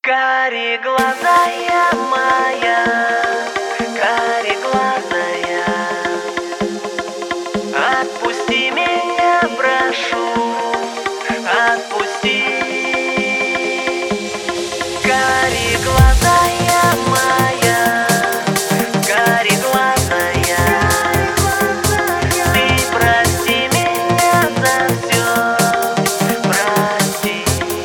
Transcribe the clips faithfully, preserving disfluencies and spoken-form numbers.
Кареглазая моя, кареглазая, отпусти меня, прошу, отпусти. Кареглазая моя, кареглазая, ты прости меня за все, прости.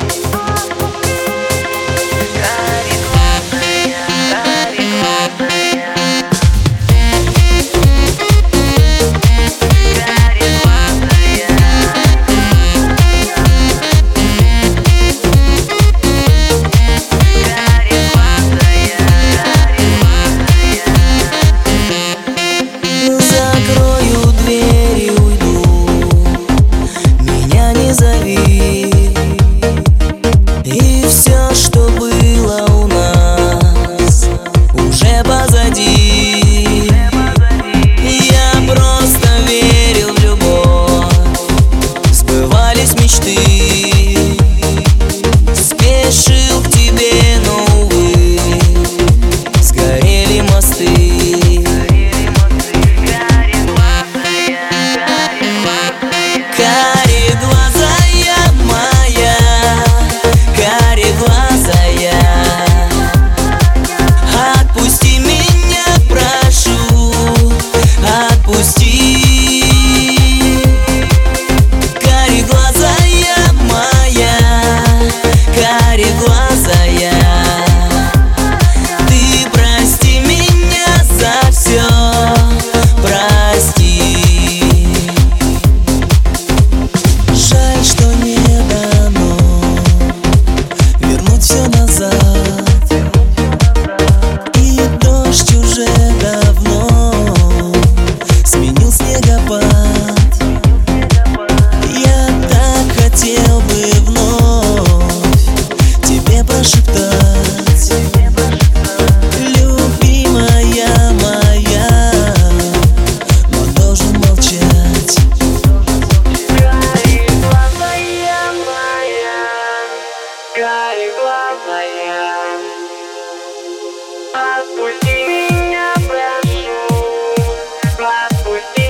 Закрою дверь и уйду, меня не зови. И все, что было у нас, уже позади. Я просто верил в любовь, сбывались мечты. Спешил к тебе, но, увы, сгорели мосты. Кареглазая моя, кареглазая, отпусти меня, прошу, отпусти. Кареглазая моя, кареглазая, ты прости меня за все, прости. Жаль, что не дано вернуть все назад, и дождь уже давно сменил снегопад. Я так хотел бы вновь тебе прошептать: любимая моя, но должен молчать. Кареглазая моя, кареглазая, отпусти меня, прошу, отпусти.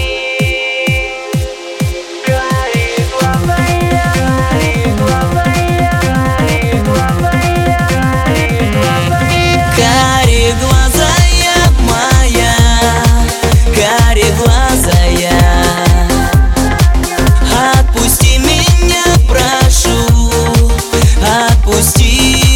Кареглазая, кареглазая, кареглазая, кареглазая. Кареглазая моя, кареглазая, отпусти меня, прошу, отпусти.